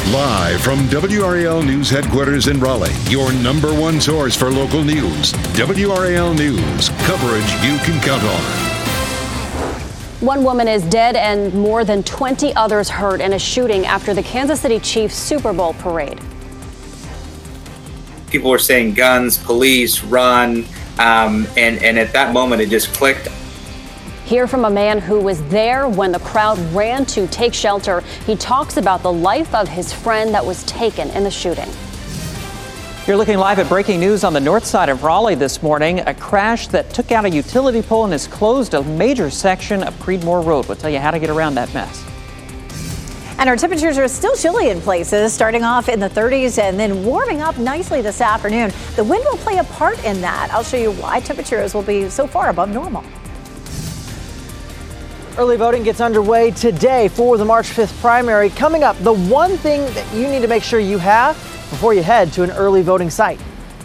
Live from WRAL News headquarters in Raleigh, your number one source for local news. WRAL News, coverage you can count on. One woman is dead and more than 20 others hurt in a shooting after the Kansas City Chiefs Super Bowl parade. People were saying guns, police, run, and at that moment it just clicked. Hear from a man who was there when the crowd ran to take shelter. He talks about the life of his friend that was taken in the shooting. You're looking live at breaking news on the north side of Raleigh this morning. A crash that took out a utility pole and has closed a major section of Creedmoor Road. We'll tell you how to get around that mess. And our temperatures are still chilly in places, starting off in the 30s and then warming up nicely this afternoon. The wind will play a part in that. I'll show you why temperatures will be so far above normal. Early voting gets underway today for the March 5th primary. Coming up, the one thing that you need to make sure you have before you head to an early voting site.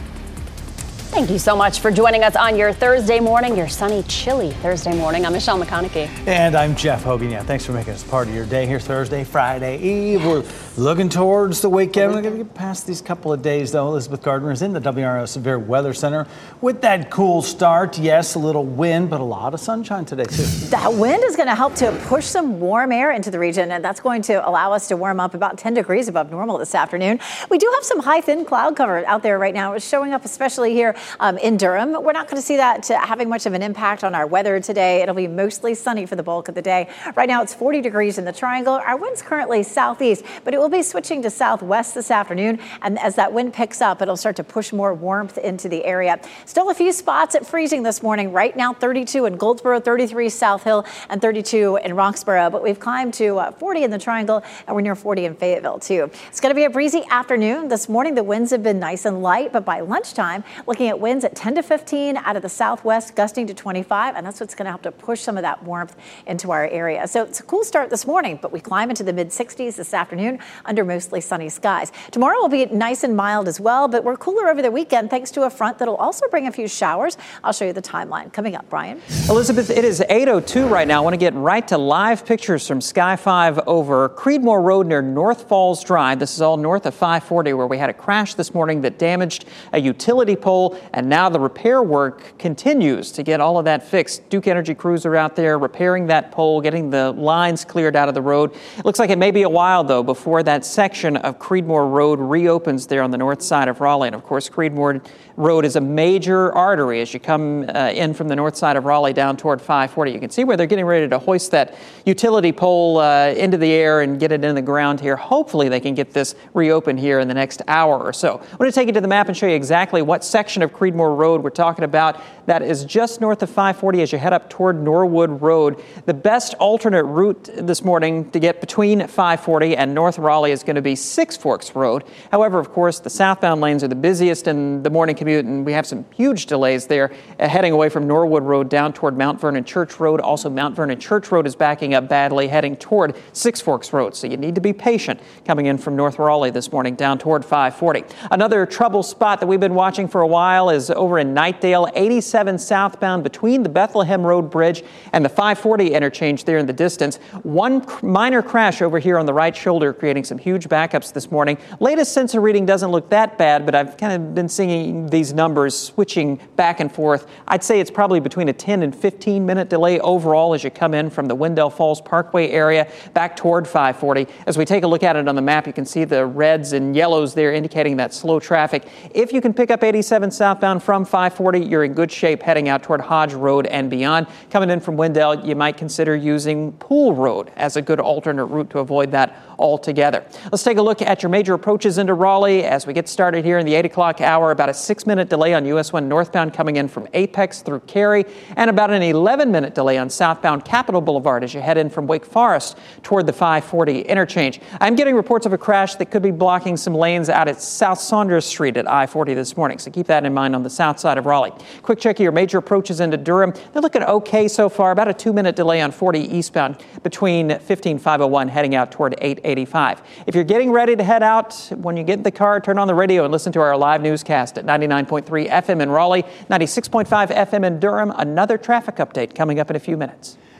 Thank you so much for joining us on your Thursday morning, your sunny, chilly Thursday morning. I'm Michelle McConaughey. And I'm Jeff Hogan. Yeah, thanks for making us part of your day here Thursday, Friday Eve. We're looking towards the weekend. We're going to get past these couple of days, though. Elizabeth Gardner is in the WRO Severe Weather Center with that cool start. Yes, a little wind, but a lot of sunshine today, too. That wind is going to help to push some warm air into the region, and that's going to allow us to warm up about 10 degrees above normal this afternoon. We do have some high, thin cloud cover out there right now. It's showing up especially here in Durham. We're not going to see that having much of an impact on our weather today. It'll be mostly sunny for the bulk of the day. Right now, it's 40 degrees in the Triangle. Our wind's currently southeast, but it will be switching to southwest this afternoon. And as that wind picks up, it'll start to push more warmth into the area. Still a few spots at freezing this morning. Right now, 32 in Goldsboro, 33 South Hill, and 32 in Roxborough. But we've climbed to 40 in the Triangle, and we're near 40 in Fayetteville, too. It's going to be a breezy afternoon. This morning, the winds have been nice and light, but by lunchtime, looking at winds at 10 to 15 out of the southwest, gusting to 25, and that's what's going to help to push some of that warmth into our area. So it's a cool start this morning, but we climb into the mid-60s this afternoon under mostly sunny skies. Tomorrow will be nice and mild as well, but we're cooler over the weekend thanks to a front that'll also bring a few showers. I'll show you the timeline coming up. Brian? Elizabeth, it is 8:02 right now. I want to get right to live pictures from Sky 5 over Creedmoor Road near North Falls Drive. This is all north of 540 where we had a crash this morning that damaged a utility pole, and now the repair work continues to get all of that fixed. Duke Energy crews are out there repairing that pole, getting the lines cleared out of the road. It looks like it may be a while, though, before that section of Creedmoor Road reopens there on the north side of Raleigh. And, of course, Creedmoor Road is a major artery as you come in from the north side of Raleigh down toward 540. You can see where they're getting ready to hoist that utility pole into the air and get it in the ground here. Hopefully they can get this reopened here in the next hour or so. I'm going to take you to the map and show you exactly what section of Creedmoor Road we're talking about. That is just north of 540 as you head up toward Norwood Road. The best alternate route this morning to get between 540 and North Raleigh is going to be Six Forks Road. However, of course, the southbound lanes are the busiest in the morning commute, and we have some huge delays there heading away from Norwood Road down toward Mount Vernon Church Road. Also, Mount Vernon Church Road is backing up badly heading toward Six Forks Road, so you need to be patient coming in from North Raleigh this morning down toward 540. Another trouble spot that we've been watching for a while is over in Knightdale, 87 southbound between the Bethlehem Road Bridge and the 540 interchange there in the distance. One minor crash over here on the right shoulder creating some huge backups this morning. Latest sensor reading doesn't look that bad, but I've kind of been seeing these numbers switching back and forth. I'd say it's probably between a 10 and 15 minute delay overall as you come in from the Wendell Falls Parkway area back toward 540. As we take a look at it on the map, you can see the reds and yellows there indicating that slow traffic. If you can pick up 87 southbound from 540, you're in good shape heading out toward Hodge Road and beyond. Coming in from Wendell, you might consider using Pool Road as a good alternate route to avoid that altogether. Let's take a look at your major approaches into Raleigh as we get started here in the 8 o'clock hour. About a 6-minute delay on US 1 northbound coming in from Apex through Cary, and about an 11-minute delay on southbound Capitol Boulevard as you head in from Wake Forest toward the 540 interchange. I'm getting reports of a crash that could be blocking some lanes out at South Saunders Street at I-40 this morning, so keep that in mind on the south side of Raleigh. Quick check of your major approaches into Durham. They're looking okay so far. About a 2-minute delay on 40 eastbound between 15501 heading out toward 885. If you're getting ready to head out, when you get in the car, turn on the radio and listen to our live newscast at 99.3 FM in Raleigh, 96.5 FM in Durham. Another traffic update coming up in a few minutes.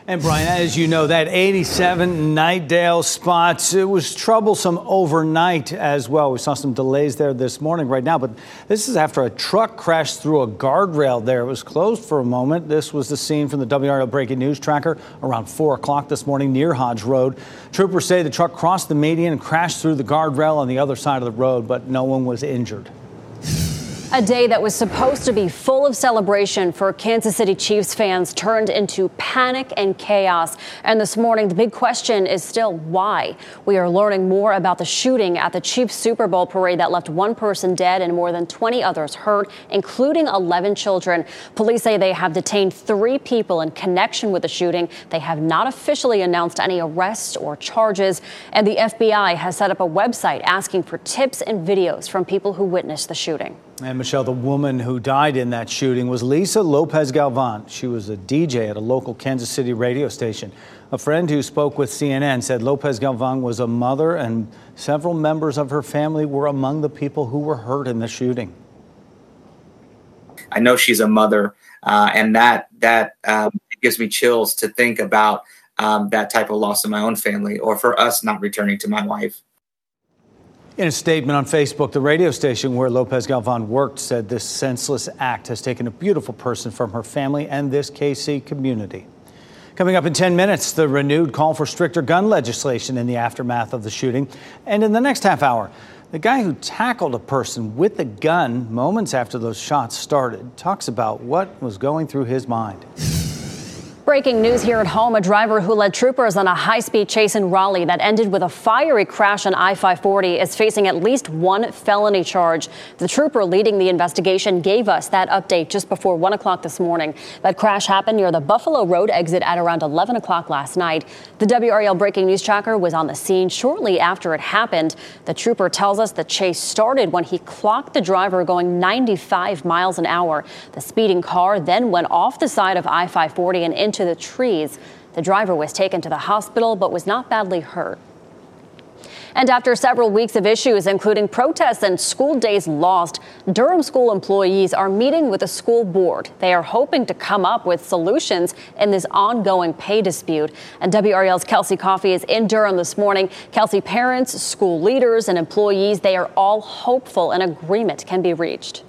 And Brian, as you know, that 87 Knightdale spot, it was troublesome overnight as well. We saw some delays there this morning right now, but this is after a truck crashed through a guardrail there. It was closed for a moment. This was the scene from the WRAL Breaking News Tracker around 4 o'clock this morning near Hodge Road. Troopers say the truck crossed the median and crashed through the guardrail on the other side of the road, but no one was injured. A day that was supposed to be full of celebration for Kansas City Chiefs fans turned into panic and chaos. And this morning, the big question is still why. We are learning more about the shooting at the Chiefs Super Bowl parade that left one person dead and more than 20 others hurt, including 11 children. Police say they have detained 3 people in connection with the shooting. They have not officially announced any arrests or charges. And the FBI has set up a website asking for tips and videos from people who witnessed the shooting. And Michelle, the woman who died in that shooting was Lisa Lopez Galvan. She was a DJ at a local Kansas City radio station. A friend who spoke with CNN said Lopez Galvan was a mother and several members of her family were among the people who were hurt in the shooting. I know she's a mother, and that gives me chills to think about that type of loss in my own family, or for us not returning to my wife. In a statement on Facebook, the radio station where Lopez Galvan worked said this senseless act has taken a beautiful person from her family and this KC community. Coming up in 10 minutes, the renewed call for stricter gun legislation in the aftermath of the shooting. And in the next half hour, the guy who tackled a person with a gun moments after those shots started talks about what was going through his mind. Breaking news here at home. A driver who led troopers on a high-speed chase in Raleigh that ended with a fiery crash on I-540 is facing at least 1 felony charge. The trooper leading the investigation gave us that update just before 1 o'clock this morning. That crash happened near the Buffalo Road exit at around 11 o'clock last night. The WRAL Breaking News Tracker was on the scene shortly after it happened. The trooper tells us the chase started when he clocked the driver going 95 miles an hour. The speeding car then went off the side of I-540 and into the trees. The driver was taken to the hospital but was not badly hurt. And after several weeks of issues, including protests and school days lost, Durham school employees are meeting with the school board. They are hoping to come up with solutions in this ongoing pay dispute. And WRAL's Kelsey Coffey is in Durham this morning. Kelsey, parents, school leaders, and employees, they are all hopeful an agreement can be reached.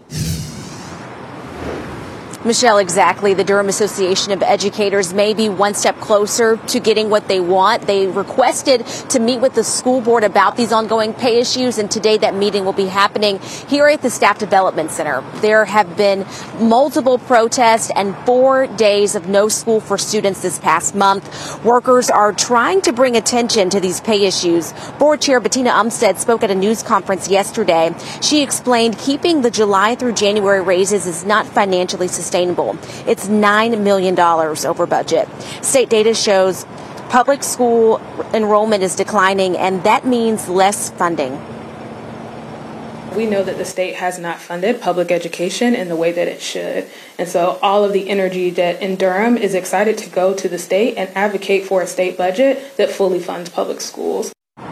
Michelle, exactly. The Durham Association of Educators may be one step closer to getting what they want. They requested to meet with the school board about these ongoing pay issues, and today that meeting will be happening here at the Staff Development Center. There have been multiple protests and 4 days of no school for students this past month. Workers are trying to bring attention to these pay issues. Board Chair Bettina Umstead spoke at a news conference yesterday. She explained keeping the July through January raises is not financially sustainable. It's $9 million over budget. State data shows public school enrollment is declining, and that means less funding. We know that the state has not funded public education in the way that it should. And so all of the energy that in Durham is excited to go to the state and advocate for a state budget that fully funds public schools.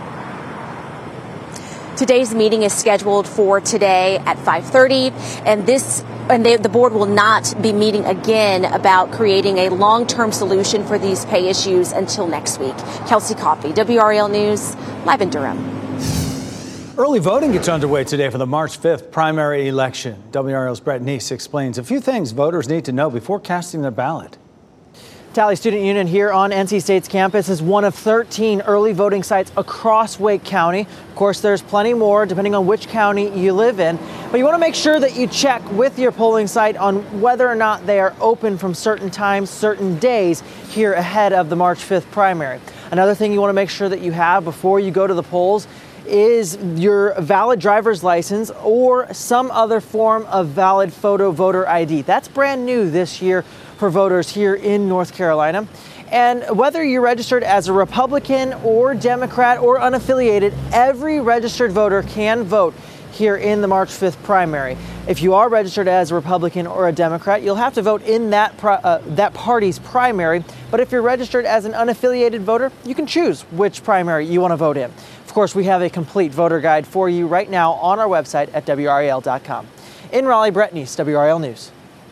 Today's meeting is scheduled for today at 5:30, and the board will not be meeting again about creating a long-term solution for these pay issues until next week. Kelsey Coffey, WRAL News, live in Durham. Early voting gets underway today for the March 5th primary election. WRAL's Brett Neese explains a few things voters need to know before casting their ballot. Tally Student Union here on NC State's campus is one of 13 early voting sites across Wake County. Of course, there's plenty more depending on which county you live in. But you want to make sure that you check with your polling site on whether or not they are open from certain times, certain days here ahead of the March 5th primary. Another thing you want to make sure that you have before you go to the polls is your valid driver's license or some other form of valid photo voter ID. That's brand new this year for voters here in North Carolina. And whether you're registered as a Republican or Democrat or unaffiliated, every registered voter can vote here in the March 5th primary. If you are registered as a Republican or a Democrat, you'll have to vote in that party's primary. But if you're registered as an unaffiliated voter, you can choose which primary you want to vote in. Of course, we have a complete voter guide for you right now on our website at WRAL.com. In Raleigh, Brett Neese, WRAL News.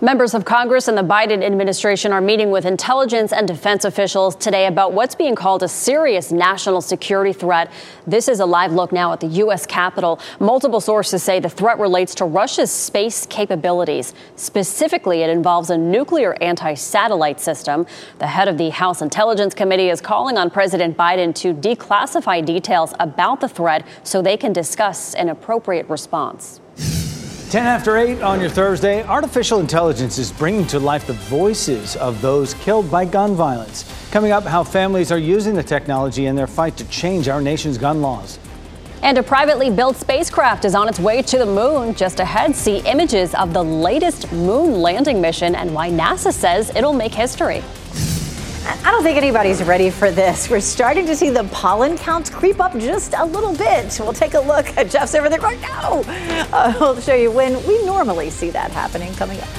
Members of Congress and the Biden administration are meeting with intelligence and defense officials today about what's being called a serious national security threat. This is a live look now at the U.S. Capitol. Multiple sources say the threat relates to Russia's space capabilities. Specifically, it involves a nuclear anti-satellite system. The head of the House Intelligence Committee is calling on President Biden to declassify details about the threat so they can discuss an appropriate response. 10 after 8 on your Thursday. Artificial intelligence is bringing to life the voices of those killed by gun violence. Coming up, how families are using the technology in their fight to change our nation's gun laws. And a privately built spacecraft is on its way to the moon. Just ahead, see images of the latest moon landing mission and why NASA says it'll make history. I don't think anybody's ready for this. We're starting to see the pollen counts creep up just a little bit. We'll take a look at Jeff's over there going, no! We'll show you when we normally see that happening coming up.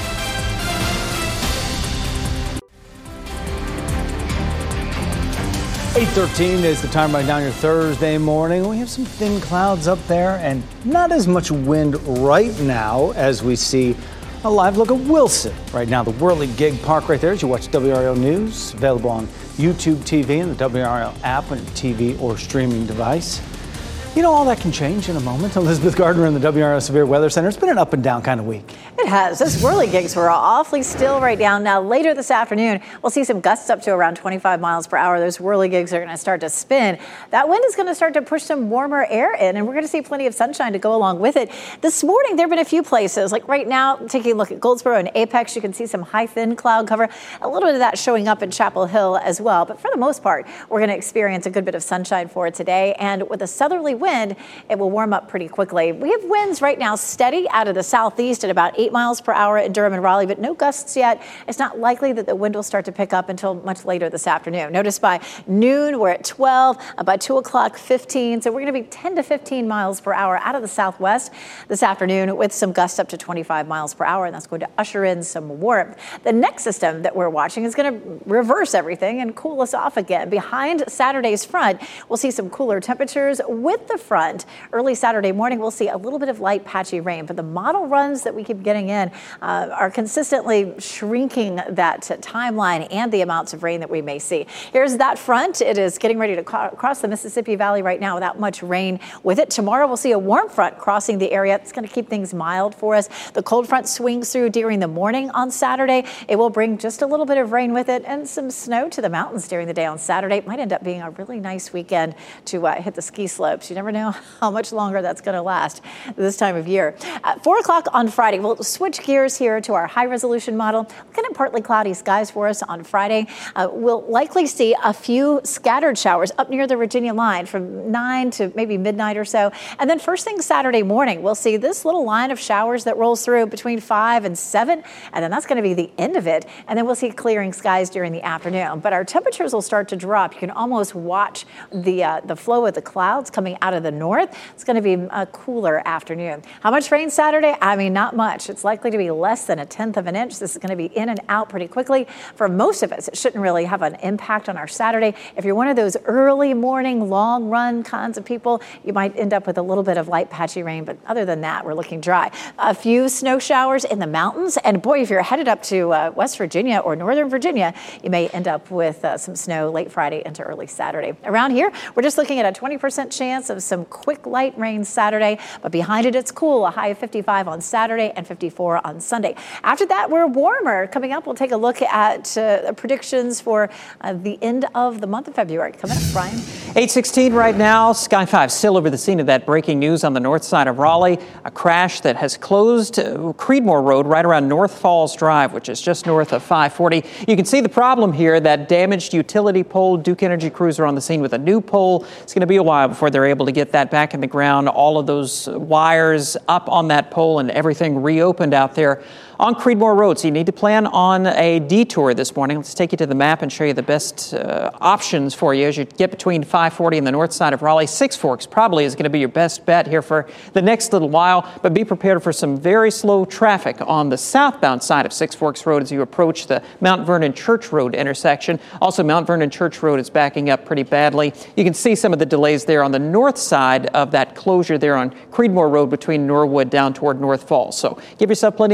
"8:13 is the time right now on your Thursday morning. We have some thin clouds up there and not as much wind right now as we see a live look at Wilson. Right now, the Whirligig Park right there as you watch WRAL News, available on YouTube TV and the WRAL app on your TV or streaming device. You know, all that can change in a moment. Elizabeth Gardner in the WRAL Severe Weather Center. It's been an up and down kind of week. It has. Those whirligigs were awfully still right now. Now, later this afternoon, we'll see some gusts up to around 25 miles per hour. Those whirligigs are going to start to spin. That wind is going to start to push some warmer air in, and we're going to see plenty of sunshine to go along with it. This morning, there have been a few places, like right now, taking a look at Goldsboro and Apex, you can see some high, thin cloud cover. A little bit of that showing up in Chapel Hill as well. But for the most part, we're going to experience a good bit of sunshine for it today. And with a southerly wind, it will warm up pretty quickly. We have winds right now steady out of the southeast at about 8 miles per hour in Durham and Raleigh, but no gusts yet. It's not likely that the wind will start to pick up until much later this afternoon. Notice by noon, we're at 12, by 2 o'clock, 15. So we're going to be 10 to 15 miles per hour out of the southwest this afternoon with some gusts up to 25 miles per hour, and that's going to usher in some warmth. The next system that we're watching is going to reverse everything and cool us off again. Behind Saturday's front, we'll see some cooler temperatures with the front. Early Saturday morning, we'll see a little bit of light patchy rain, but the model runs that we keep getting in are consistently shrinking that timeline and the amounts of rain that we may see. Here's that front. It is getting ready to cross the Mississippi Valley right now without much rain with it. Tomorrow, we'll see a warm front crossing the area. It's going to keep things mild for us. The cold front swings through during the morning on Saturday. It will bring just a little bit of rain with it and some snow to the mountains during the day on Saturday. It might end up being a really nice weekend to hit the ski slopes. You never know how much longer that's going to last this time of year. At 4 o'clock on Friday, we'll switch gears here to our high resolution model. Looking at partly cloudy skies for us on Friday. We'll likely see a few scattered showers up near the Virginia line from 9 to maybe midnight or so. And then first thing Saturday morning, we'll see this little line of showers that rolls through between 5 and 7. And then that's going to be the end of it. And then we'll see clearing skies during the afternoon. But our temperatures will start to drop. You can almost watch the flow of the clouds coming out of the north. It's going to be a cooler afternoon. How much rain Saturday? I mean, not much. It's likely to be less than 1/10 of an inch. This is going to be in and out pretty quickly. For most of us, it shouldn't really have an impact on our Saturday. If you're one of those early morning, long run kinds of people, you might end up with a little bit of light patchy rain. But other than that, we're looking dry. A few snow showers in the mountains. And boy, if you're headed up to West Virginia or Northern Virginia, you may end up with some snow late Friday into early Saturday. Around here, we're just looking at a 20% chance of some quick light rain Saturday, but behind it, it's cool. A high of 55 on Saturday and 54 on Sunday. After that, we're warmer. Coming up, we'll take a look at predictions for the end of the month of February. Coming up, Brian. 8:16 right now. Sky 5 still over the scene of that breaking news on the north side of Raleigh. A crash that has closed Creedmoor Road right around North Falls Drive, which is just north of 540. You can see the problem here, that damaged utility pole. Duke Energy crews are on the scene with a new pole. It's going to be a while before they're able to get that back in the ground. All of those wires up on that pole and everything reopened out there on Creedmoor Road. So you need to plan on a detour this morning. Let's take you to the map and show you the best options for you as you get between 540 and the north side of Raleigh. Six Forks probably is going to be your best bet here for the next little while, but be prepared for some very slow traffic on the southbound side of Six Forks Road as you approach the Mount Vernon Church Road intersection. Also, Mount Vernon Church Road is backing up pretty badly. You can see some of the delays there on the north side of that closure there on Creedmoor Road between Norwood down toward North Falls. So give yourself plenty of extra time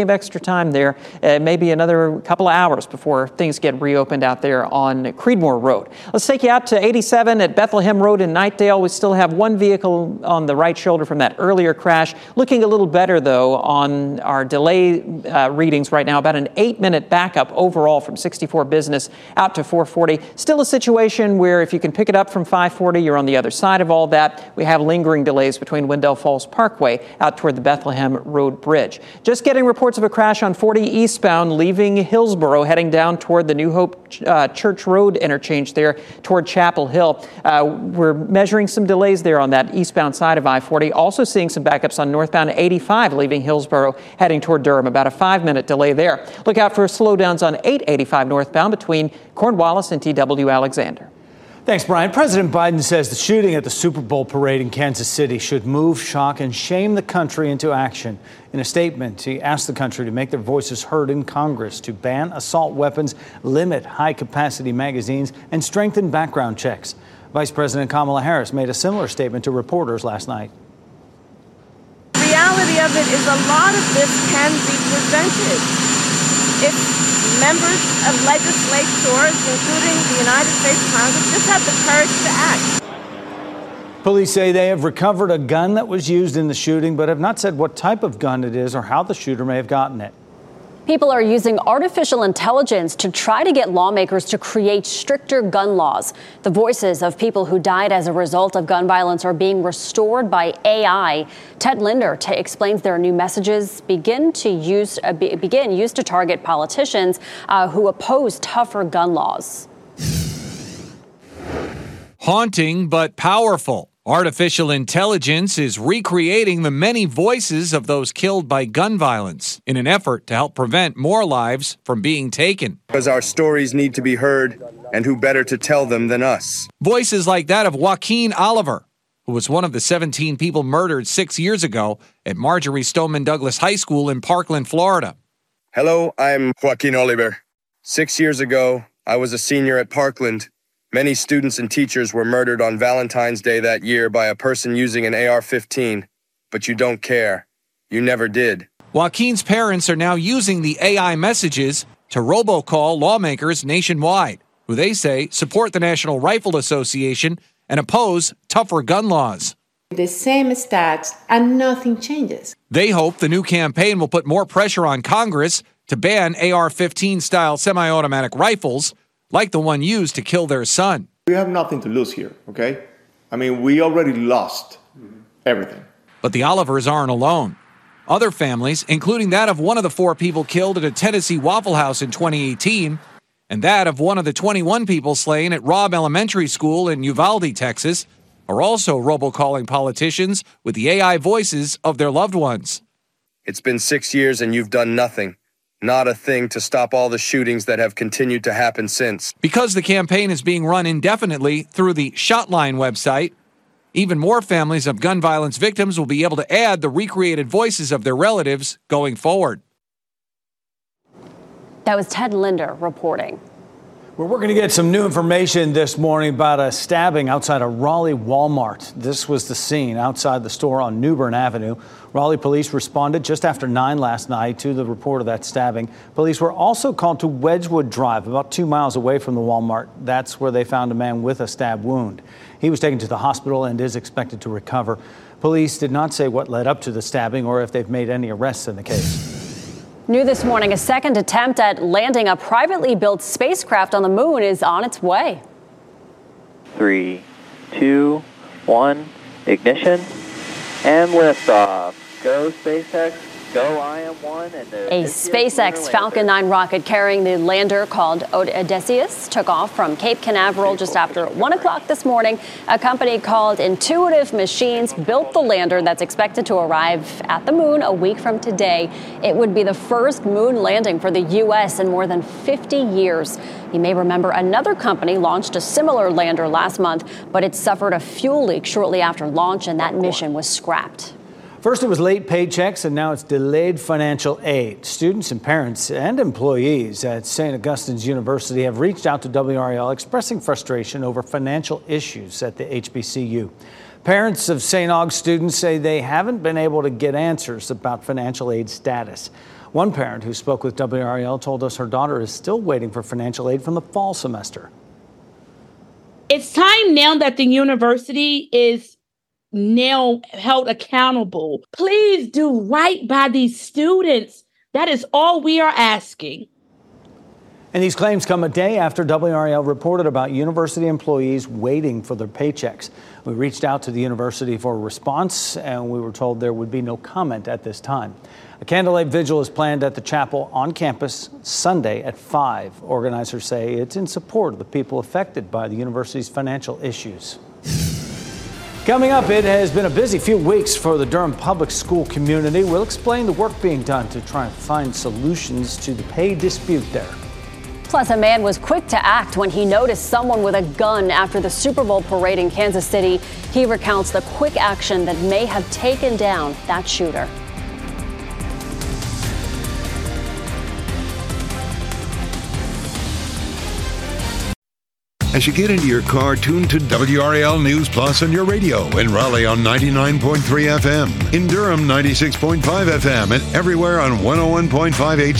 time there. Maybe another couple of hours before things get reopened out there on Creedmoor Road. Let's take you out to 87 at Bethlehem Road in Knightdale. We still have one vehicle on the right shoulder from that earlier crash. Looking a little better, though, on our delay readings right now. About an 8-minute backup overall from 64 Business out to 440. Still a situation where if you can pick it up from 540, you're on the other side of all that. We have lingering delays between Wendell Falls Parkway out toward the Bethlehem Road Bridge. Just getting reports of a crash on 40 eastbound leaving Hillsboro, heading down toward the New Hope Church Road interchange there toward Chapel Hill. We're measuring some delays there on that eastbound side of I-40. Also seeing some backups on northbound 85 leaving Hillsboro, heading toward Durham. About a 5-minute delay there. Look out for slowdowns on 885 northbound between Cornwallis and TW Alexander. Thanks, Brian. President Biden says the shooting at the Super Bowl parade in Kansas City should move, shock, and shame the country into action. In a statement, he asked the country to make their voices heard in Congress, to ban assault weapons, limit high-capacity magazines, and strengthen background checks. Vice President Kamala Harris made a similar statement to reporters last night. The reality of it is a lot of this can be prevented if members of legislators, including the United States Congress, just have the courage to act. Police say they have recovered a gun that was used in the shooting, but have not said what type of gun it is or how the shooter may have gotten it. People are using artificial intelligence to try to get lawmakers to create stricter gun laws. The voices of people who died as a result of gun violence are being restored by AI. Ted Linder explains their new messages begin used to target politicians who oppose tougher gun laws. Haunting but powerful. Artificial intelligence is recreating the many voices of those killed by gun violence in an effort to help prevent more lives from being taken. Because our stories need to be heard, and who better to tell them than us? Voices like that of Joaquin Oliver, who was one of the 17 people murdered 6 years ago at Marjorie Stoneman Douglas High School in Parkland, Florida. Hello, I'm Joaquin Oliver. 6 years ago, I was a senior at Parkland. Many students and teachers were murdered on Valentine's Day that year by a person using an AR-15. But you don't care. You never did. Joaquin's parents are now using the AI messages to robocall lawmakers nationwide, who they say support the National Rifle Association and oppose tougher gun laws. The same stats and nothing changes. They hope the new campaign will put more pressure on Congress to ban AR-15 style semi-automatic rifles, like the one used to kill their son. We have nothing to lose here, okay? I mean, we already lost everything. But the Olivers aren't alone. Other families, including that of one of the 4 people killed at a Tennessee Waffle House in 2018, and that of one of the 21 people slain at Robb Elementary School in Uvalde, Texas, are also robocalling politicians with the AI voices of their loved ones. It's been 6 years and you've done nothing. Not a thing to stop all the shootings that have continued to happen since. Because the campaign is being run indefinitely through the Shotline website, even more families of gun violence victims will be able to add the recreated voices of their relatives going forward. That was Ted Linder reporting. We're going to get some new information this morning about a stabbing outside a Raleigh Walmart. This was the scene outside the store on New Bern Avenue. Raleigh police responded just after 9 last night to the report of that stabbing. Police were also called to Wedgwood Drive, about 2 miles away from the Walmart. That's where they found a man with a stab wound. He was taken to the hospital and is expected to recover. Police did not say what led up to the stabbing or if they've made any arrests in the case. New this morning, a second attempt at landing a privately built spacecraft on the moon is on its way. 3, 2, 1, ignition, and liftoff. Go SpaceX, go IM-1. And a SpaceX Falcon 9 rocket carrying the lander called Odysseus took off from Cape Canaveral just after 1 o'clock this morning. A company called Intuitive Machines built the lander that's expected to arrive at the moon a week from today. It would be the first moon landing for the U.S. in more than 50 years. You may remember another company launched a similar lander last month, but it suffered a fuel leak shortly after launch, and that mission was scrapped. First, it was late paychecks, and now it's delayed financial aid. Students and parents and employees at St. Augustine's University have reached out to WRAL expressing frustration over financial issues at the HBCU. Parents of St. Aug students say they haven't been able to get answers about financial aid status. One parent who spoke with WRAL told us her daughter is still waiting for financial aid from the fall semester. It's time now that the university is now held accountable. Please do right by these students. That is all we are asking. And these claims come a day after WRAL reported about university employees waiting for their paychecks. We reached out to the university for a response, and we were told there would be no comment at this time. A candlelight vigil is planned at the chapel on campus Sunday at 5. Organizers say it's in support of the people affected by the university's financial issues. Coming up, it has been a busy few weeks for the Durham public school community. We'll explain the work being done to try and find solutions to the pay dispute there. Plus, a man was quick to act when he noticed someone with a gun after the Super Bowl parade in Kansas City. He recounts the quick action that may have taken down that shooter. As you get into your car, tune to WRAL News Plus on your radio. In Raleigh on 99.3 FM. In Durham, 96.5 FM. And everywhere on 101.5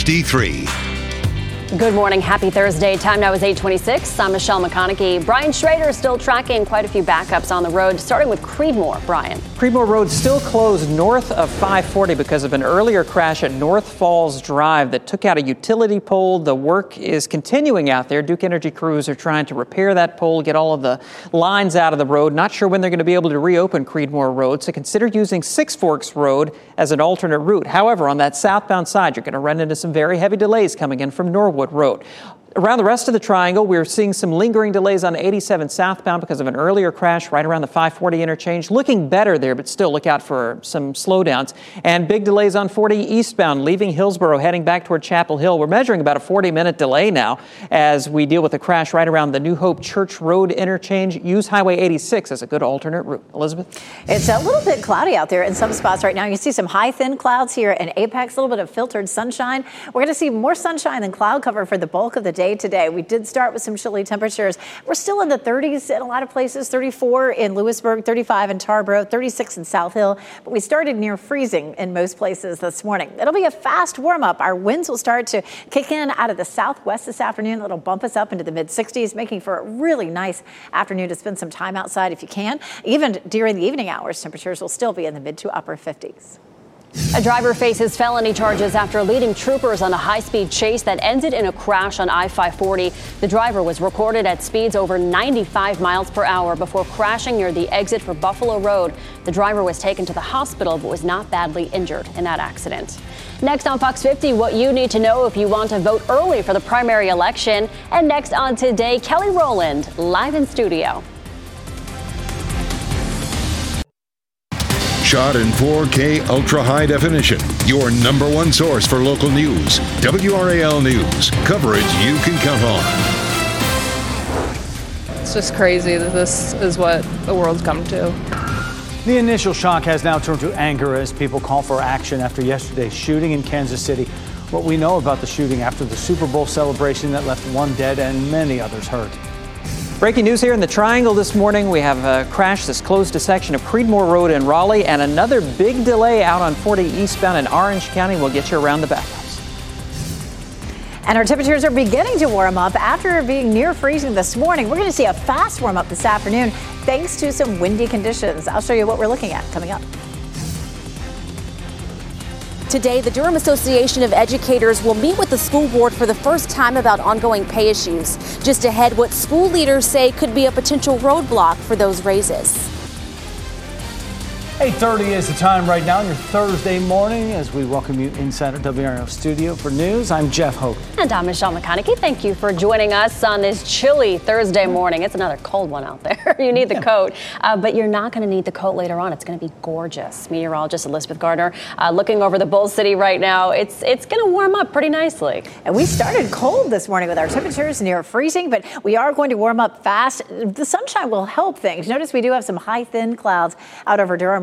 HD3. Good morning. Happy Thursday. Time now is 8:26. I'm Michelle McConaughey. Brian Schrader is still tracking quite a few backups on the road, starting with Creedmoor. Brian. Creedmoor Road still closed north of 540 because of an earlier crash at North Falls Drive that took out a utility pole. The work is continuing out there. Duke Energy crews are trying to repair that pole, get all of the lines out of the road. Not sure when they're going to be able to reopen Creedmoor Road, so consider using Six Forks Road as an alternate route. However, on that southbound side, you're going to run into some very heavy delays coming in from Norwood Road. Around the rest of the triangle, we're seeing some lingering delays on 87 southbound because of an earlier crash right around the 540 interchange. Looking better there, but still look out for some slowdowns. And big delays on 40 eastbound, leaving Hillsborough, heading back toward Chapel Hill. We're measuring about a 40-minute delay now as we deal with a crash right around the New Hope Church Road interchange. Use Highway 86 as a good alternate route. Elizabeth? It's a little bit cloudy out there in some spots right now. You see some high, thin clouds here in Apex, a little bit of filtered sunshine. We're going to see more sunshine than cloud cover for the bulk of the day today. We did start with some chilly temperatures. We're still in the 30s in a lot of places, 34 in Lewisburg, 35 in Tarboro, 36 in South Hill. But we started near freezing in most places this morning. It'll be a fast warm up. Our winds will start to kick in out of the southwest this afternoon. It'll bump us up into the mid 60s, making for a really nice afternoon to spend some time outside if you can. Even during the evening hours, temperatures will still be in the mid to upper 50s. A driver faces felony charges after leading troopers on a high-speed chase that ended in a crash on I-540. The driver was recorded at speeds over 95 miles per hour before crashing near the exit for Buffalo Road. The driver was taken to the hospital but was not badly injured in that accident. Next on Fox 50, what you need to know if you want to vote early for the primary election. And next on Today, Kelly Rowland, live in studio. Shot in 4K ultra high definition. Your number one source for local news. WRAL News. Coverage you can count on. It's just crazy that this is what the world's come to. The initial shock has now turned to anger as people call for action after yesterday's shooting in Kansas City. What we know about the shooting after the Super Bowl celebration that left one dead and many others hurt. Breaking news here in the Triangle this morning. We have a crash that's closed a section of Creedmoor Road in Raleigh and another big delay out on 40 eastbound in Orange County. We'll get you around the backups. And our temperatures are beginning to warm up after being near freezing this morning. We're going to see a fast warm up this afternoon thanks to some windy conditions. I'll show you what we're looking at coming up. Today, the Durham Association of Educators will meet with the school board for the first time about ongoing pay issues. Just ahead, what school leaders say could be a potential roadblock for those raises. 8:30 is the time right now on your Thursday morning as we welcome you inside our WRAL studio for news. I'm Jeff Hogan. And I'm Michelle McConaughey. Thank you for joining us on this chilly Thursday morning. It's another cold one out there. You need the coat, but you're not going to need the coat later on. It's going to be gorgeous. Meteorologist Elizabeth Gardner looking over the Bull City right now. It's going to warm up pretty nicely. And we started cold this morning with our temperatures near freezing, but we are going to warm up fast. The sunshine will help things. Notice we do have some high, thin clouds out over Durham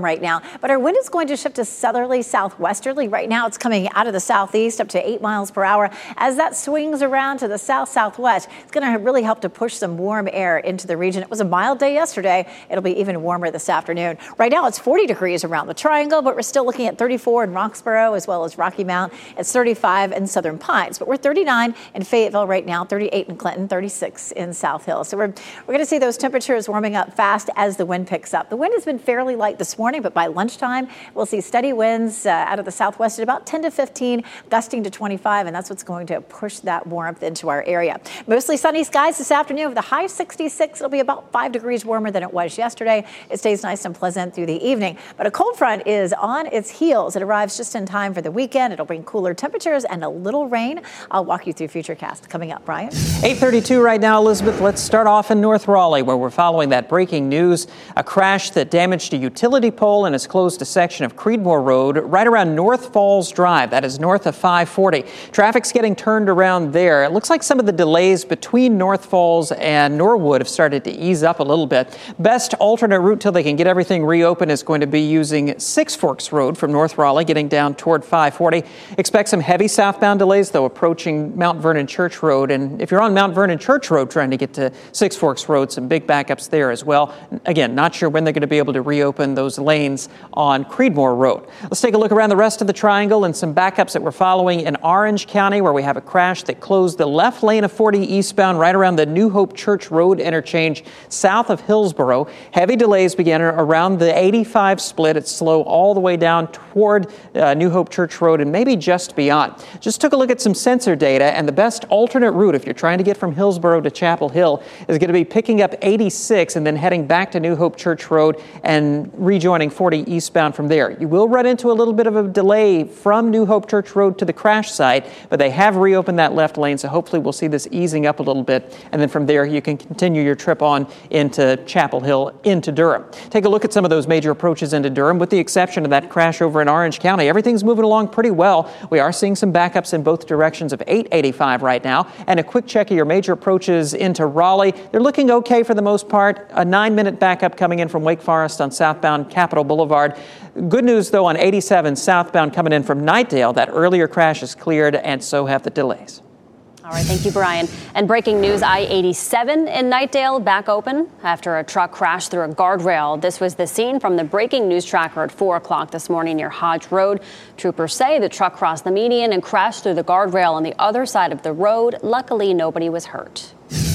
right now, but our wind is going to shift to southerly southwesterly. Right now it's coming out of the southeast up to 8 miles per hour. As that swings around to the south-southwest, it's going to really help to push some warm air into the region. It was a mild day yesterday. It'll be even warmer this afternoon. Right now it's 40 degrees around the Triangle, but we're still looking at 34 in Roxborough as well as Rocky Mount. It's 35 in Southern Pines, but we're 39 in Fayetteville right now, 38 in Clinton, 36 in South Hill. So we're going to see those temperatures warming up fast as the wind picks up. The wind has been fairly light this morning, but by lunchtime, we'll see steady winds out of the southwest at about 10 to 15, gusting to 25, and that's what's going to push that warmth into our area. Mostly sunny skies this afternoon with a high 66. It'll be about 5 degrees warmer than it was yesterday. It stays nice and pleasant through the evening, but a cold front is on its heels. It arrives just in time for the weekend. It'll bring cooler temperatures and a little rain. I'll walk you through Futurecast coming up. Brian? 8:32 right now, Elizabeth. Let's start off in North Raleigh, where we're following that breaking news. A crash that damaged a utility pole and has closed a section of Creedmoor Road right around North Falls Drive. That is north of 540. Traffic's getting turned around there. It looks like some of the delays between North Falls and Norwood have started to ease up a little bit. Best alternate route till they can get everything reopened is going to be using Six Forks Road from North Raleigh, getting down toward 540. Expect some heavy southbound delays, though, approaching Mount Vernon Church Road. And if you're on Mount Vernon Church Road trying to get to Six Forks Road, some big backups there as well. Again, not sure when they're going to be able to reopen those lanes on Creedmoor Road. Let's take a look around the rest of the Triangle and some backups that we're following in Orange County, where we have a crash that closed the left lane of 40 eastbound right around the New Hope Church Road interchange south of Hillsboro. Heavy delays began around the 85 split. It's slow all the way down toward New Hope Church Road and maybe just beyond. Just took a look at some sensor data, and the best alternate route if you're trying to get from Hillsboro to Chapel Hill is going to be picking up 86 and then heading back to New Hope Church Road and rejoining 40 eastbound from there. You will run into a little bit of a delay from New Hope Church Road to the crash site, but they have reopened that left lane, so hopefully we'll see this easing up a little bit, and then from there you can continue your trip on into Chapel Hill into Durham. Take a look at some of those major approaches into Durham, with the exception of that crash over in Orange County. Everything's moving along pretty well. We are seeing some backups in both directions of 885 right now, and a quick check of your major approaches into Raleigh. They're looking okay for the most part. A 9-minute backup coming in from Wake Forest on southbound Capitol Boulevard. Good news, though, on 87 southbound coming in from Knightdale. That earlier crash is cleared, and so have the delays. All right, thank you, Brian. And breaking news, I-87 in Knightdale back open after a truck crashed through a guardrail. This was the scene from the breaking news tracker at 4 o'clock this morning near Hodge Road. Troopers say the truck crossed the median and crashed through the guardrail on the other side of the road. Luckily, nobody was hurt.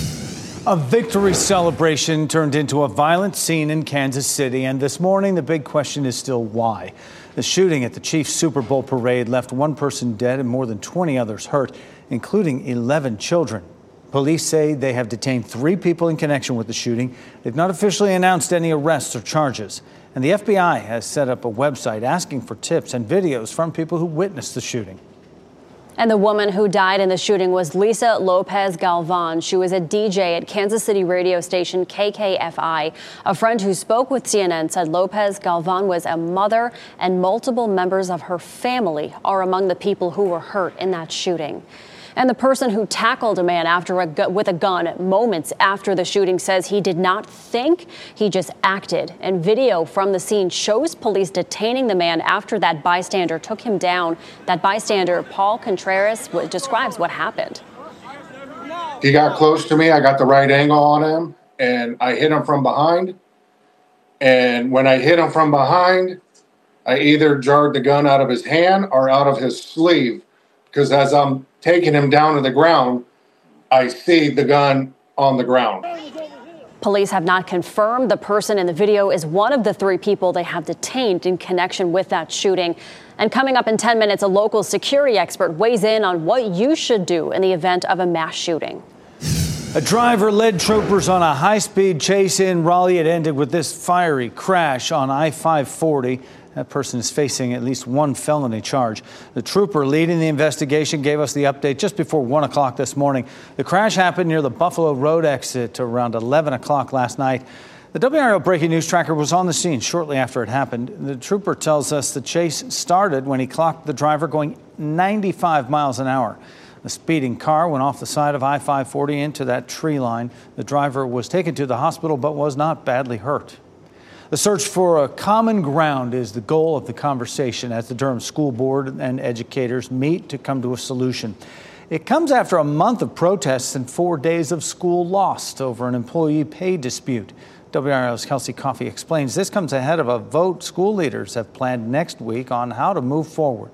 A victory celebration turned into a violent scene in Kansas City, and this morning the big question is still why. The shooting at the Chiefs Super Bowl parade left one person dead and more than 20 others hurt, including 11 children. Police say they have detained 3 people in connection with the shooting. They've not officially announced any arrests or charges. And the FBI has set up a website asking for tips and videos from people who witnessed the shooting. And the woman who died in the shooting was Lisa Lopez Galvan. She was a DJ at Kansas City radio station KKFI. A friend who spoke with CNN said Lopez Galvan was a mother and multiple members of her family are among the people who were hurt in that shooting. And the person who tackled a man with a gun moments after the shooting says he did not think, he just acted. And video from the scene shows police detaining the man after that bystander took him down. That bystander, Paul Contreras, describes what happened. He got close to me. I got the right angle on him, and I hit him from behind. And when I hit him from behind, I either jarred the gun out of his hand or out of his sleeve, because as I'm taking him down to the ground, I see the gun on the ground. Police have not confirmed the person in the video is one of the 3 people they have detained in connection with that shooting. And coming up in 10 minutes, a local security expert weighs in on what you should do in the event of a mass shooting. A driver led troopers on a high-speed chase in Raleigh. It ended with this fiery crash on I-540. That person is facing at least 1 felony charge. The trooper leading the investigation gave us the update just before 1 o'clock this morning. The crash happened near the Buffalo Road exit around 11 o'clock last night. The WRAL Breaking News Tracker was on the scene shortly after it happened. The trooper tells us the chase started when he clocked the driver going 95 miles an hour. The speeding car went off the side of I-540 into that tree line. The driver was taken to the hospital but was not badly hurt. The search for a common ground is the goal of the conversation as the Durham School Board and educators meet to come to a solution. It comes after a month of protests and 4 days of school lost over an employee pay dispute. WRL's Kelsey Coffey explains this comes ahead of a vote school leaders have planned next week on how to move forward.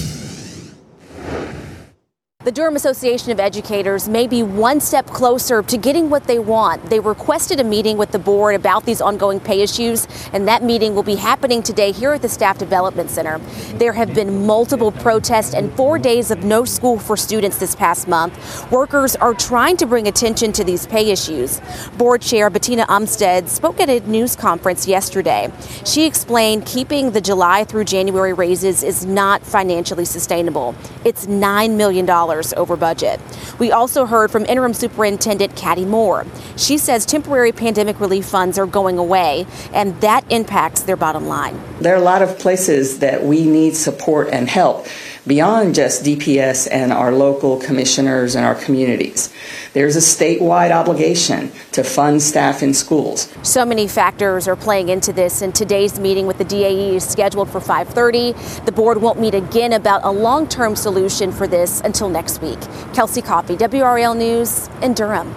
The Durham Association of Educators may be one step closer to getting what they want. They requested a meeting with the board about these ongoing pay issues, and that meeting will be happening today here at the Staff Development Center. There have been multiple protests and 4 days of no school for students this past month. Workers are trying to bring attention to these pay issues. Board Chair Bettina Umstead spoke at a news conference yesterday. She explained keeping the July through January raises is not financially sustainable. It's $9 million over budget. We also heard from Interim Superintendent Katie Moore. She says temporary pandemic relief funds are going away, and that impacts their bottom line. There are a lot of places that we need support and help beyond just DPS and our local commissioners and our communities. There's a statewide obligation to fund staff in schools. So many factors are playing into this, and today's meeting with the DAE is scheduled for 5:30. The board won't meet again about a long-term solution for this until next week. Kelsey Coffey, WRAL News in Durham.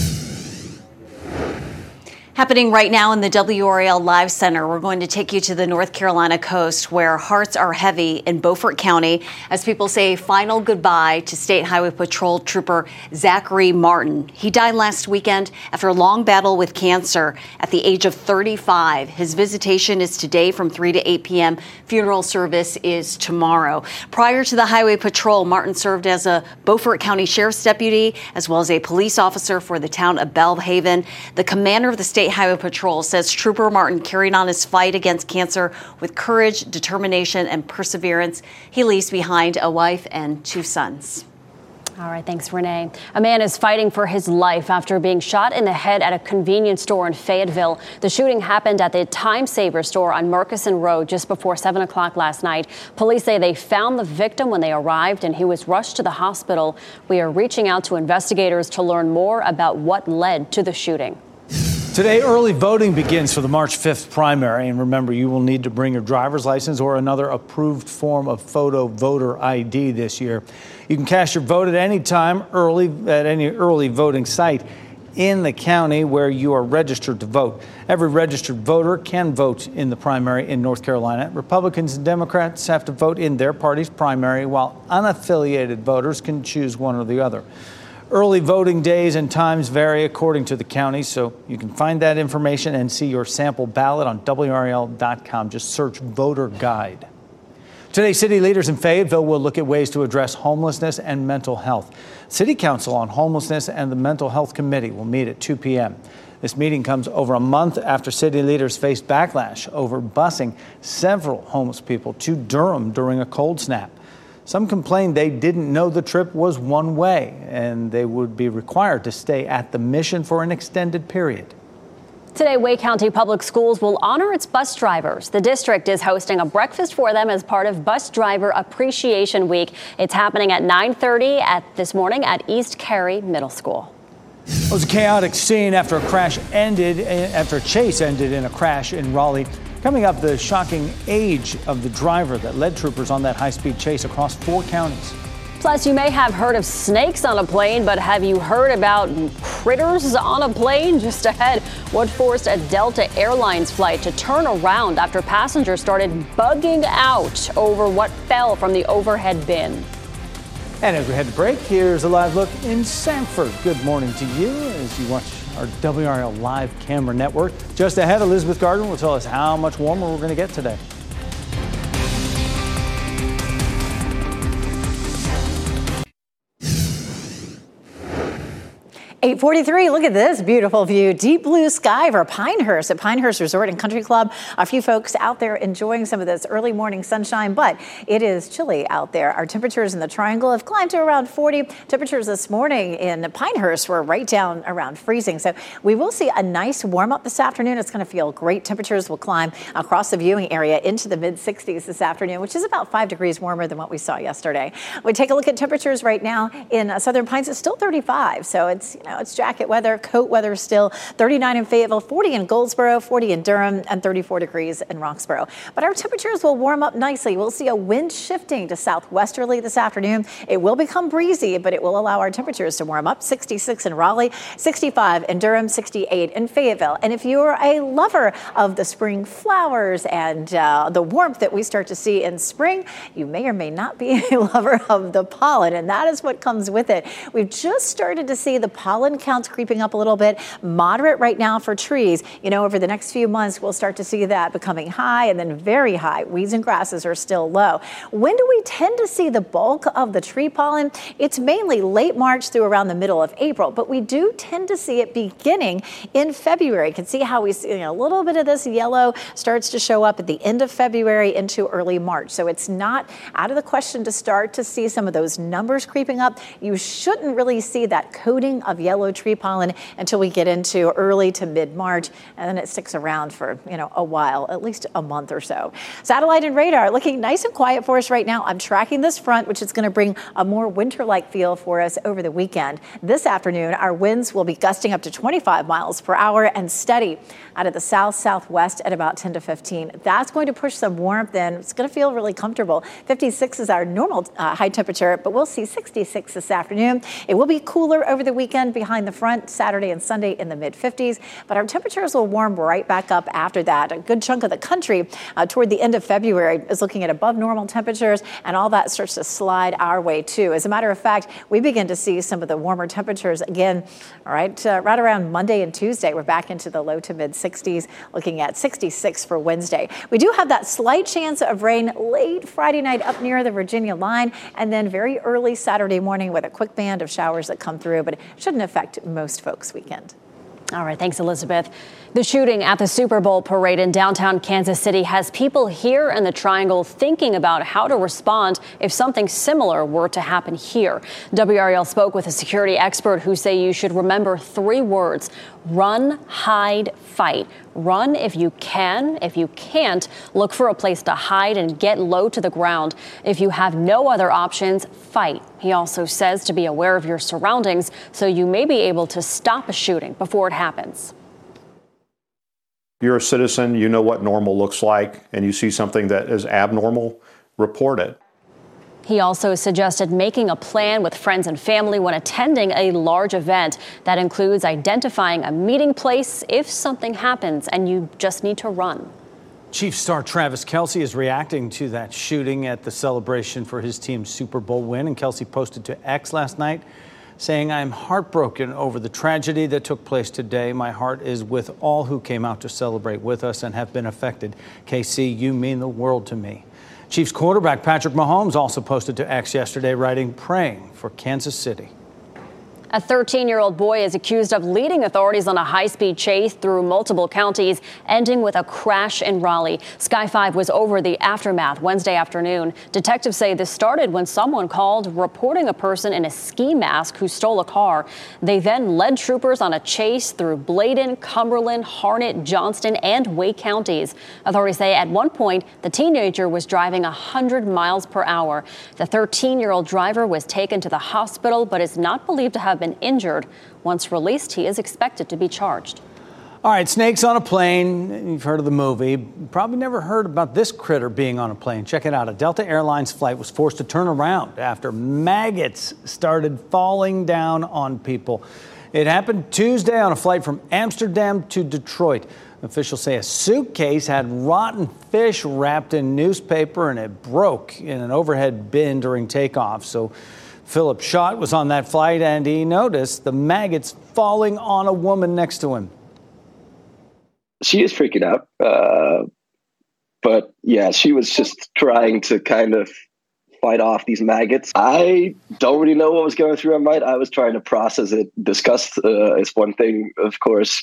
Happening right now in the WRAL Live Center, we're going to take you to the North Carolina coast where hearts are heavy in Beaufort County as people say final goodbye to State Highway Patrol Trooper Zachary Martin. He died last weekend after a long battle with cancer at the age of 35. His visitation is today from 3 to 8 p.m. Funeral service is tomorrow. Prior to the Highway Patrol, Martin served as a Beaufort County Sheriff's Deputy as well as a police officer for the town of Belhaven. The commander of the State Highway Patrol says Trooper Martin carried on his fight against cancer with courage, determination, and perseverance. He leaves behind a wife and 2 sons. All right, thanks, Renee. A man is fighting for his life after being shot in the head at a convenience store in Fayetteville. The shooting happened at the Time Saver store on Murkison Road just before 7 o'clock last night. Police say they found the victim when they arrived and he was rushed to the hospital. We are reaching out to investigators to learn more about what led to the shooting. Today, early voting begins for the March 5th primary. And remember, you will need to bring your driver's license or another approved form of photo voter ID this year. You can cast your vote at any time at any early voting site in the county where you are registered to vote. Every registered voter can vote in the primary in North Carolina. Republicans and Democrats have to vote in their party's primary, while unaffiliated voters can choose one or the other. Early voting days and times vary according to the county, so you can find that information and see your sample ballot on WRAL.com. Just search voter guide. Today, city leaders in Fayetteville will look at ways to address homelessness and mental health. City Council on Homelessness and the Mental Health Committee will meet at 2 p.m. This meeting comes over a month after city leaders faced backlash over busing several homeless people to Durham during a cold snap. Some complained they didn't know the trip was one way and they would be required to stay at the Mission for an extended period. Today, Wake County Public Schools will honor its bus drivers. The district is hosting a breakfast for them as part of Bus Driver Appreciation Week. It's happening at 9:30 this morning at East Cary Middle School. It was a chaotic scene after a chase ended in a crash in Raleigh. Coming up, the shocking age of the driver that led troopers on that high-speed chase across 4 counties. Plus, you may have heard of snakes on a plane, but have you heard about critters on a plane? Just ahead, what forced a Delta Airlines flight to turn around after passengers started bugging out over what fell from the overhead bin. And as we head to break, here's a live look in Sanford. Good morning to you as you watch our WRAL live camera network. Just ahead, Elizabeth Gardner will tell us how much warmer we're going to get today. 8:43. Look at this beautiful view. Deep blue sky over Pinehurst at Pinehurst Resort and Country Club. A few folks out there enjoying some of this early morning sunshine, but it is chilly out there. Our temperatures in the Triangle have climbed to around 40. Temperatures this morning in Pinehurst were right down around freezing. So we will see a nice warm up this afternoon. It's going to feel great. Temperatures will climb across the viewing area into the mid 60s this afternoon, which is about 5 degrees warmer than what we saw yesterday. We take a look at temperatures right now in Southern Pines. It's still 35. So it's, Now it's jacket weather, coat weather still. 39 in Fayetteville, 40 in Goldsboro, 40 in Durham, and 34 degrees in Roxborough. But our temperatures will warm up nicely. We'll see a wind shifting to southwesterly this afternoon. It will become breezy, but it will allow our temperatures to warm up. 66 in Raleigh, 65 in Durham, 68 in Fayetteville. And if you're a lover of the spring flowers and the warmth that we start to see in spring, you may or may not be a lover of the pollen, and that is what comes with it. We've just started to see the pollen counts creeping up a little bit, moderate right now for trees. You know, over the next few months, we'll start to see that becoming high and then very high. Weeds and grasses are still low. When do we tend to see the bulk of the tree pollen? It's mainly late March through around the middle of April, but we do tend to see it beginning in February. You can see how we see a little bit of this yellow starts to show up at the end of February into early March. So it's not out of the question to start to see some of those numbers creeping up. You shouldn't really see that coating of yellow tree pollen until we get into early to mid-March, and then it sticks around for, a while, at least a month or so. Satellite and radar looking nice and quiet for us right now. I'm tracking this front, which is going to bring a more winter-like feel for us over the weekend. This afternoon, our winds will be gusting up to 25 miles per hour and steady out of the south-southwest at about 10 to 15. That's going to push some warmth in. It's going to feel really comfortable. 56 is our normal high temperature, but we'll see 66 this afternoon. It will be cooler over the weekend behind the front, Saturday and Sunday in the mid-50s, but our temperatures will warm right back up after that. A good chunk of the country toward the end of February is looking at above normal temperatures, and all that starts to slide our way too. As a matter of fact, we begin to see some of the warmer temperatures again, right around Monday and Tuesday. We're back into the low to mid 60s, looking at 66 for Wednesday. We do have that slight chance of rain late Friday night up near the Virginia line, and then very early Saturday morning with a quick band of showers that come through, but it shouldn't affect most folks' weekend. All right, thanks, Elizabeth. The shooting at the Super Bowl parade in downtown Kansas City has people here in the Triangle thinking about how to respond if something similar were to happen here. WRAL spoke with a security expert who say you should remember 3 words: run, hide, fight. Run if you can. If you can't, look for a place to hide and get low to the ground. If you have no other options, fight. He also says to be aware of your surroundings so you may be able to stop a shooting before it happens. You're a citizen, you know what normal looks like, and you see something that is abnormal, report it. He also suggested making a plan with friends and family when attending a large event. That includes identifying a meeting place if something happens and you just need to run. Chiefs star Travis Kelce is reacting to that shooting at the celebration for his team's Super Bowl win. And Kelce posted to X last night saying, "I'm heartbroken over the tragedy that took place today. My heart is with all who came out to celebrate with us and have been affected. KC, you mean the world to me." Chiefs quarterback Patrick Mahomes also posted to X yesterday, writing, "Praying for Kansas City." A 13-year-old boy is accused of leading authorities on a high-speed chase through multiple counties, ending with a crash in Raleigh. Sky 5 was over the aftermath Wednesday afternoon. Detectives say this started when someone called reporting a person in a ski mask who stole a car. They then led troopers on a chase through Bladen, Cumberland, Harnett, Johnston, and Wake counties. Authorities say at one point the teenager was driving 100 miles per hour. The 13-year-old driver was taken to the hospital but is not believed to have been injured. Once released, he is expected to be charged. All right, snakes on a plane. You've heard of the movie. Probably never heard about this critter being on a plane. Check it out. A Delta Airlines flight was forced to turn around after maggots started falling down on people. It happened Tuesday on a flight from Amsterdam to Detroit. Officials say a suitcase had rotten fish wrapped in newspaper and it broke in an overhead bin during takeoff. So Philip Schott was on that flight and he noticed the maggots falling on a woman next to him. She is freaking out. But yeah, she was just trying to kind of fight off these maggots. I don't really know what was going through her mind. I was trying to process it. Disgust is one thing, of course.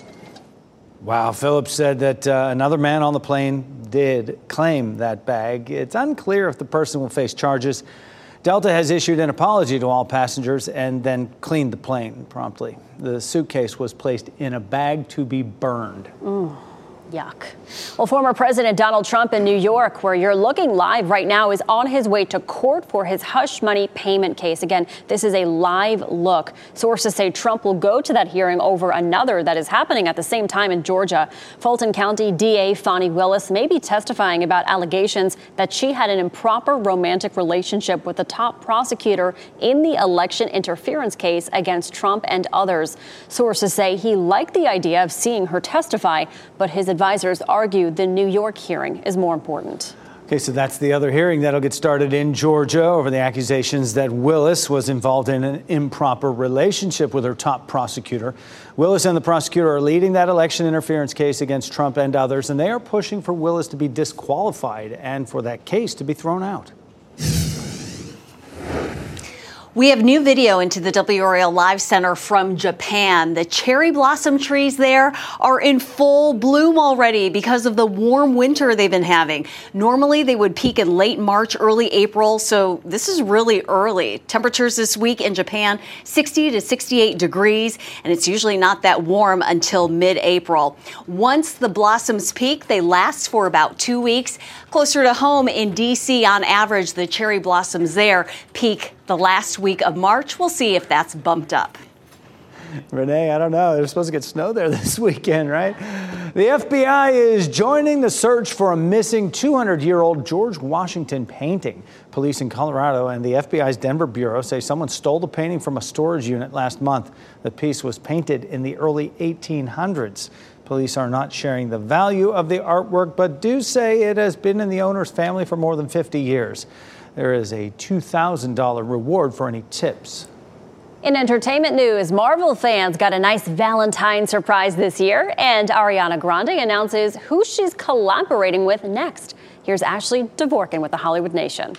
Wow, Phillips said that another man on the plane did claim that bag. It's unclear if the person will face charges. Delta has issued an apology to all passengers and then cleaned the plane promptly. The suitcase was placed in a bag to be burned. Yuck. Well, former President Donald Trump in New York, where you're looking live right now, is on his way to court for his hush money payment case. Again, this is a live look. Sources say Trump will go to that hearing over another that is happening at the same time in Georgia. Fulton County DA Fani Willis may be testifying about allegations that she had an improper romantic relationship with the top prosecutor in the election interference case against Trump and others. Sources say he liked the idea of seeing her testify, but his advisors argue the New York hearing is more important. Okay, so that's the other hearing that'll get started in Georgia over the accusations that Willis was involved in an improper relationship with her top prosecutor. Willis and the prosecutor are leading that election interference case against Trump and others, and they are pushing for Willis to be disqualified and for that case to be thrown out. We have new video into the WRAL Live Center from Japan. The cherry blossom trees there are in full bloom already because of the warm winter they've been having. Normally, they would peak in late March, early April, so this is really early. Temperatures this week in Japan, 60 to 68 degrees, and it's usually not that warm until mid-April. Once the blossoms peak, they last for about 2 weeks. Closer to home in D.C., on average, the cherry blossoms there peak the last week of March. We'll see if that's bumped up. Renee, I don't know. They're supposed to get snow there this weekend, right? The FBI is joining the search for a missing 200-year-old George Washington painting. Police in Colorado and the FBI's Denver Bureau say someone stole the painting from a storage unit last month. The piece was painted in the early 1800s. Police are not sharing the value of the artwork, but do say it has been in the owner's family for more than 50 years. There is a $2,000 reward for any tips. In entertainment news, Marvel fans got a nice Valentine surprise this year, and Ariana Grande announces who she's collaborating with next. Here's Ashley Dvorkin with the Hollywood Nation.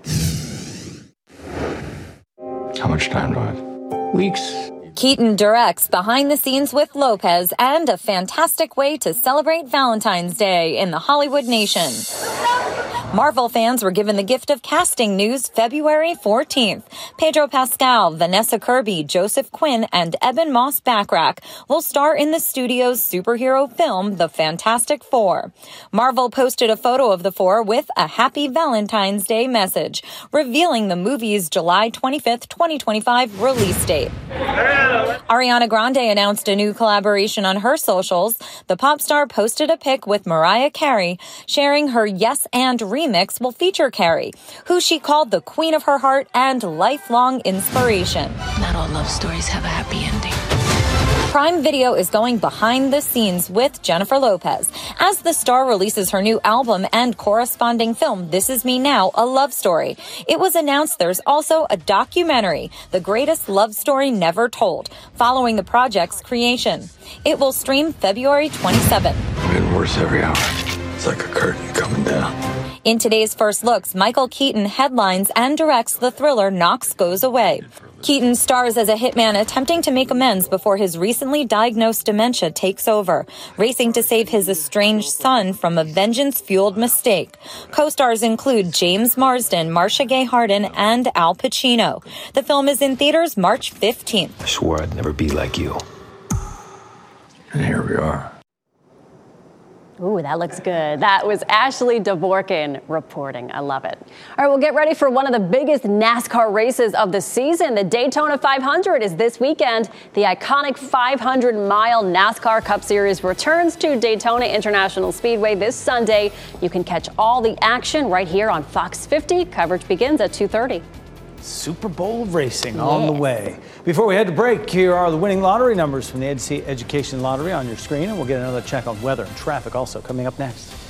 How much time do I have? Weeks. Keaton directs Behind the Scenes with Lopez and a fantastic way to celebrate Valentine's Day in the Hollywood Nation. Marvel fans were given the gift of casting news February 14th. Pedro Pascal, Vanessa Kirby, Joseph Quinn, and Eben Moss-Backrack will star in the studio's superhero film, The Fantastic Four. Marvel posted a photo of the four with a Happy Valentine's Day message, revealing the movie's July 25th, 2025 release date. Ariana Grande announced a new collaboration on her socials. The pop star posted a pic with Mariah Carey, sharing her Yes and remix will feature Carey, who she called the queen of her heart and lifelong inspiration. Not all love stories have a happy ending. Prime Video is going behind the scenes with Jennifer Lopez as the star releases her new album and corresponding film, This Is Me Now, A Love Story. It was announced there's also a documentary, The Greatest Love Story Never Told, following the project's creation. It will stream February 27th. It's getting worse every hour. It's like a curtain coming down. In today's First Looks, Michael Keaton headlines and directs the thriller Knox Goes Away. Keaton stars as a hitman attempting to make amends before his recently diagnosed dementia takes over, racing to save his estranged son from a vengeance-fueled mistake. Co-stars include James Marsden, Marcia Gay Harden, and Al Pacino. The film is in theaters March 15th. I swore I'd never be like you. And here we are. Ooh, that looks good. That was Ashley Dvorkin reporting. I love it. All right, we'll get ready for one of the biggest NASCAR races of the season. The Daytona 500 is this weekend. The iconic 500-mile NASCAR Cup Series returns to Daytona International Speedway this Sunday. You can catch all the action right here on Fox 50. Coverage begins at 2:30. Super Bowl of racing on the way. Before we head to break, here are the winning lottery numbers from the EdC Education Lottery on your screen, and we'll get another check on weather and traffic also coming up next.